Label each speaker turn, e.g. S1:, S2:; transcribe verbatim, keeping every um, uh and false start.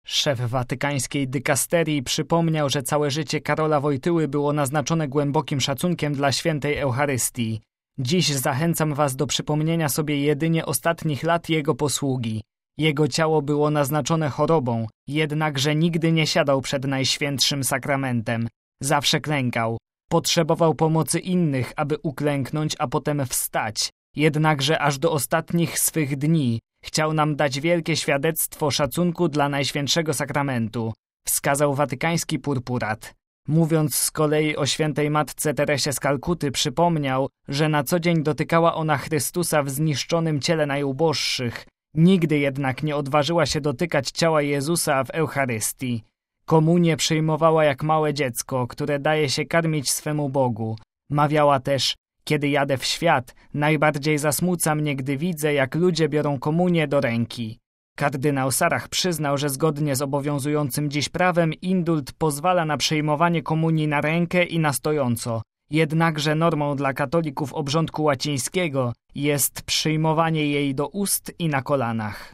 S1: Szef watykańskiej dykasterii przypomniał, że całe życie Karola Wojtyły było naznaczone głębokim szacunkiem dla świętej Eucharystii. Dziś zachęcam was do przypomnienia sobie jedynie ostatnich lat jego posługi. Jego ciało było naznaczone chorobą, jednakże nigdy nie siadał przed Najświętszym Sakramentem. Zawsze klękał. Potrzebował pomocy innych, aby uklęknąć, a potem wstać. Jednakże aż do ostatnich swych dni chciał nam dać wielkie świadectwo szacunku dla Najświętszego Sakramentu, wskazał watykański purpurat. Mówiąc z kolei o świętej matce Teresie z Kalkuty, przypomniał, że na co dzień dotykała ona Chrystusa w zniszczonym ciele najuboższych. Nigdy jednak nie odważyła się dotykać ciała Jezusa w Eucharystii. Komunię przyjmowała jak małe dziecko, które daje się karmić swemu Bogu. Mawiała też: kiedy jadę w świat, najbardziej zasmuca mnie, gdy widzę, jak ludzie biorą komunię do ręki. Kardynał Sarach przyznał, że zgodnie z obowiązującym dziś prawem indult pozwala na przyjmowanie komunii na rękę i na stojąco. Jednakże normą dla katolików obrządku łacińskiego jest przyjmowanie jej do ust i na kolanach.